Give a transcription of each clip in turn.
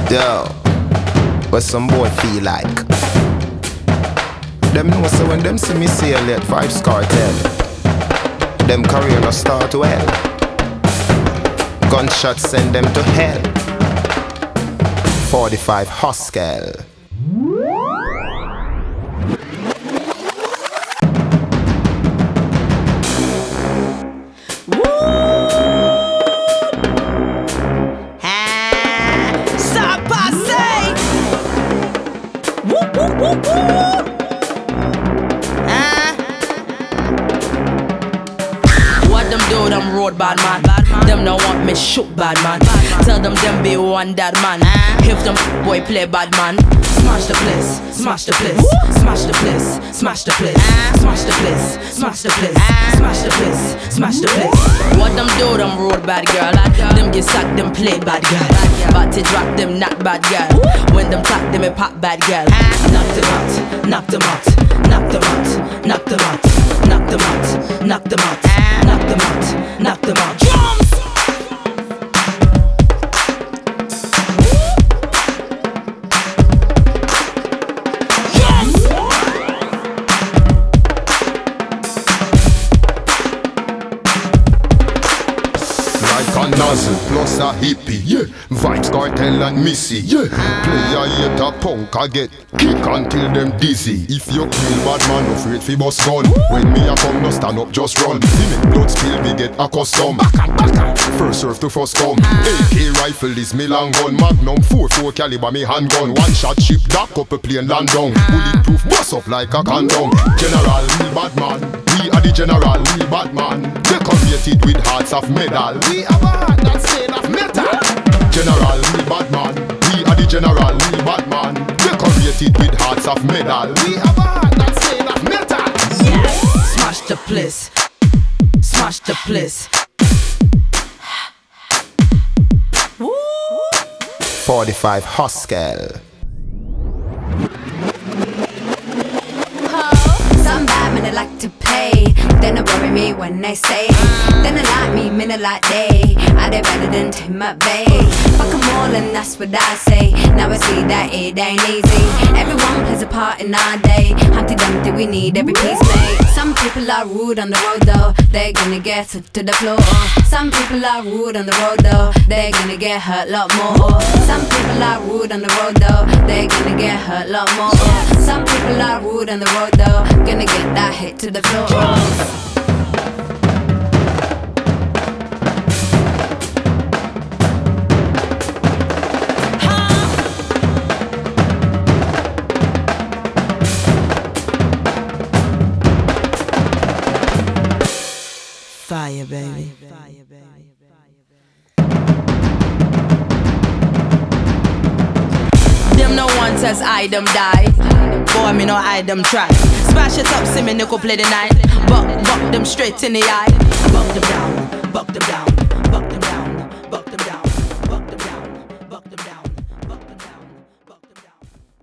Yo, what some boy feel like? Them know so when them see me sail at Vybz Kartel, them career no start well. Gunshots send them to hell. 45 Huskel. What them do, them road bad man. Them no want me shoot bad man. Tell them be one dead man. If them boy play bad man, smash the place, smash the place, smash the place, smash the place, smash the place, smash the place, smash the place, smash the place. What them do, them road bad girl. Them get sacked, them play bad girl. But to drop them not bad girl. When them talk, them a pop bad girl. Knock them out, knock them out, knock them out, knock them out, knock them out, knock them out, knock them out, knock them out. Drums. 'Cause Nozzle plus a hippie, yeah. Vybz Kartel and Missy, yeah. Player hate a punk, I get kick until them dizzy. If you kill bad man, afraid fi bust gun. When me a come, no stand up, just run. Me make blood spill, me get accustomed. First serve to first come. AK rifle is me long gun. Magnum 4 caliber me handgun. One shot ship dock up a plane land down. Bulletproof bust up like a condom. General, we bad man. We are the general, we bad man. Decorated with hearts of metal. We have a heart that's made of metal. General, we bad man. We are the general, we bad man. Decorated with hearts of metal. We have a heart that's made of metal. Yes. Smash the place. Smash the place. 45 Huskel. Some bad men they like to play. They don't worry me when they say. They don't like me, men they like they. Are they better than Tim McVeigh? Fuck 'em all and that's what I say. Now I see that it ain't easy. Everyone plays a part in our day. Humpty Dumpty, we need every piece made. Some people are rude on the road though. They're gonna get hooked to the floor. Some people are rude on the road though. They're gonna get hurt a lot more. Some people are rude on the road though. They're gonna get hurt a lot more. Some people are rude on the road though. Gonna get that hit to the floor. Fire, baby. Them no one says I them die. Boy, me no I them try. Smash it up, see me nickel play the night. Buck them straight in the eye. Buck them down, buck them down, buck them down, buck them down, buck them down, buck them down, buck them down, buck them down.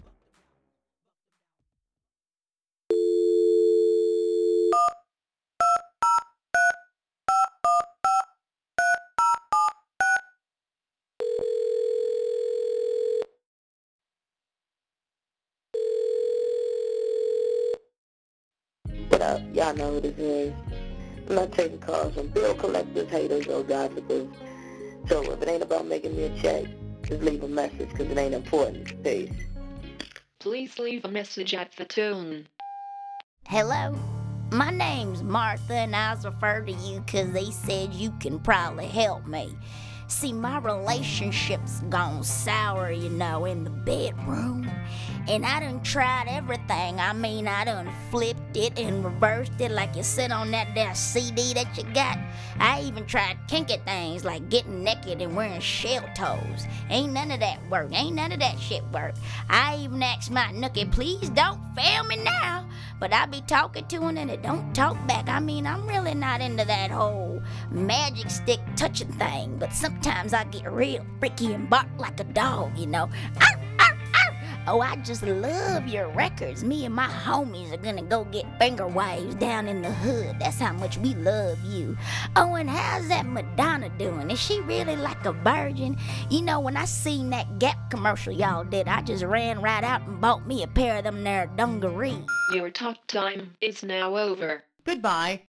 What up? Y'all know who this is. I'm not taking calls from bill collectors, haters, or gossipers. So if it ain't about making me a check, just leave a message because it ain't important. Peace. Please leave a message at the tone. Hello, my name's Martha and I was referred to you because they said you can probably help me. See, my relationship's gone sour, you know, in the bedroom. And I done tried everything. I mean, I done flipped it and reversed it like you sit on that there CD that you got. I even tried kinky things like getting naked and wearing shell toes. Ain't none of that work. Ain't none of that shit work. I even asked my nookie, please don't fail me now. But I be talking to him and it don't talk back. I mean, I'm really not into that whole magic stick touching thing. But sometimes I get real freaky and bark like a dog, you know. Arr, arr, arr. Oh, I just love your records. Me and my homies are gonna go get finger waves down in the hood. That's how much we love you. Oh, and how's that Madonna doing? Is she really like a virgin? You know, when I seen that Gap commercial y'all did, I just ran right out and bought me a pair of them there dungarees. Your talk time is now over. Goodbye.